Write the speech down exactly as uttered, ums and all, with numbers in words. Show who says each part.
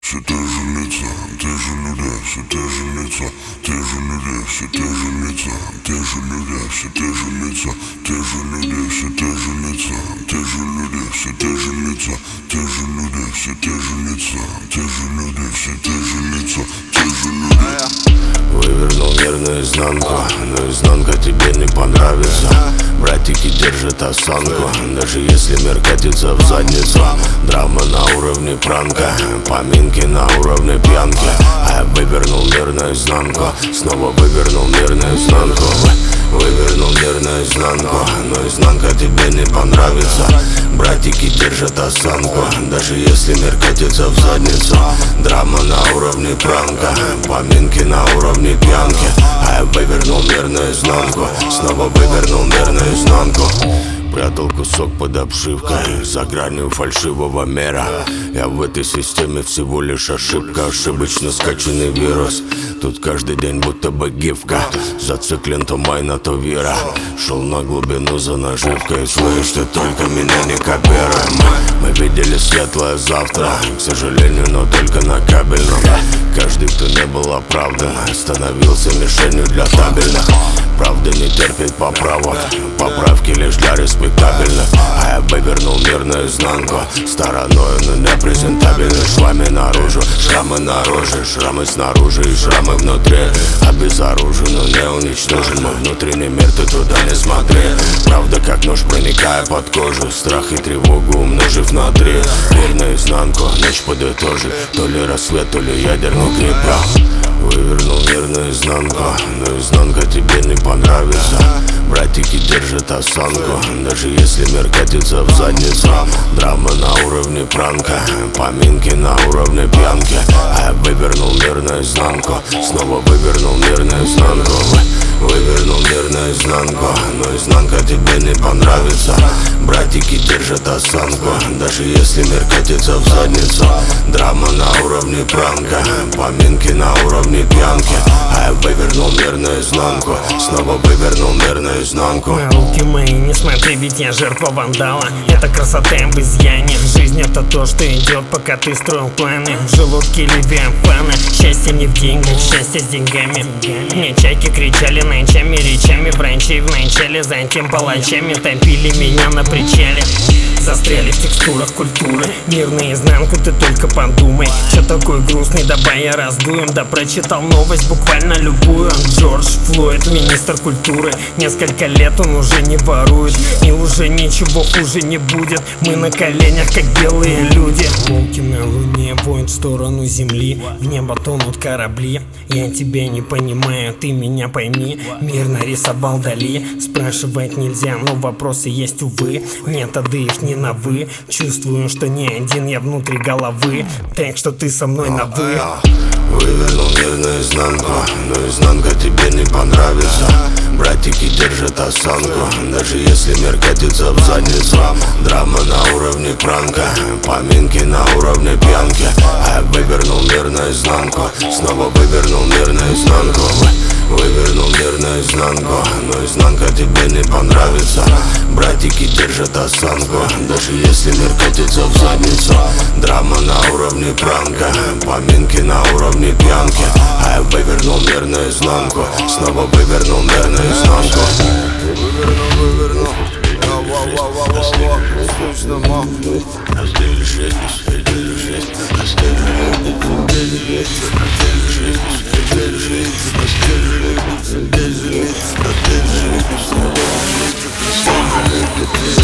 Speaker 1: Все те же лица, те же люди, все те же лица, те же люди, все те же лица, те же люди, все те же лица, те же люди, все те же лица, те же люди, все те же лица, те же люди, все те же лица, те же люди, все те же лица, те же люди.
Speaker 2: Вывернул мир наизнанку, но изнанка тебе не понравится. Братики держат осанку, даже если мир катится в задницу. Драма на уровне пранка, поминки на уровне пьянки. А я вывернул мир наизнанку, снова вывернул мир наизнанку. Вывернул мир наизнанку, но изнанка тебе не понравится. Братики держат осанку, даже если мир катится в задницу. Драма на уровне пранка, поминки на уровне пьянки. А я вывернул мир наизнанку, снова вывернул мир наизнанку. Прятал кусок под обшивкой, за гранью фальшивого мира. Я в этой системе всего лишь ошибка, ошибочно скачанный вирус. Тут каждый день будто бы гифка, зациклен то майна, то вера. Шел на глубину за наживкой, слышь, ты только меня не копируй. Мы видели светлое завтра, к сожалению, но только на кабельном. Каждый, кто не был оправдан, становился мишенью для табельных. Правда не терпит поправок, поправки лишь для респектабельных. А я вывернул мир наизнанку, стороною, но не презентабельных. Швами наружу, шрамы наружу, шрамы снаружи и шрамы внутри. Обезоружен, но не уничтожен мой внутренний мир, ты туда не смотри. Правда как нож, проникая под кожу, страх и тревогу умножив на три. Мир наизнанку, ночь подытожит, то ли рассвет, то ли ядерный грипп. Вывернул мир наизнанку, но изнанка тебе не понравится. Братики держат осанку, даже если мир катится в задницу. Драма на уровне пранка, поминки на уровне пьянки. А я вывернул мир наизнанку, снова вывернул мир наизнанку. Вывернул мир наизнанку, но изнанка тебе не понравится. Братики держат осанку, даже если мир катится в задницу. Драма на уровне пранка, поминки на уровне пьянки. А я вывернул мир наизнанку, снова вывернул мир наизнанку.
Speaker 3: На руки мои не смотри, ведь я жертва вандала. Это красота в изъяне. Жизнь это то, что идет, пока ты строил планы. В желудке левиафана. Счастье не в деньгах, счастье с деньгами. Мне чайки кричали ночами, речами врачей в начале. Затем палачами топили меня на причале. Застряли в текстурах культуры. Мир наизнанку, ты только подумай. Чё такой грустный, давай я раздуем. Да прочитал новость, буквально любую. Джордж Флойд, министр культуры. Несколько лет он уже не ворует, и уже ничего хуже не будет. Мы на коленях, как белые люди. Волки на луне воют в сторону земли. В небо тонут корабли. Я тебя не понимаю, ты меня пойми. Мир нарисовал Дали. Спрашивать нельзя, но вопросы есть, увы. Методы их не на вы. Чувствую, что не один я внутри головы. Так что ты со мной на вы.
Speaker 2: Вывернул мир наизнанку, но изнанка тебе не понравится. Братики держат осанку, даже если мир катится в задницу. Драма на уровне пранка, поминки на уровне пьянки. А я вывернул мир наизнанку, снова вывернул мир наизнанку. Вывернул мир наизнанку, но изнанка тебе не понравится. Братики держат осанку, даже если мир катится в задницу. Драма на уровне пранка, поминки на уровне пьянки. А я вывернул мир наизнанку, снова вывернул мир наизнанку.
Speaker 1: Вывернул, вывернул. Ва-ва-ва-ва-ва-ва. Слышно, ма.
Speaker 2: Раздели жизнь, раздели жизнь, раздели жизнь, раздели жизнь, раздели жизнь, раздели жизнь, раздели жизнь, раздели жизнь, раздели жизнь, раздели жизнь.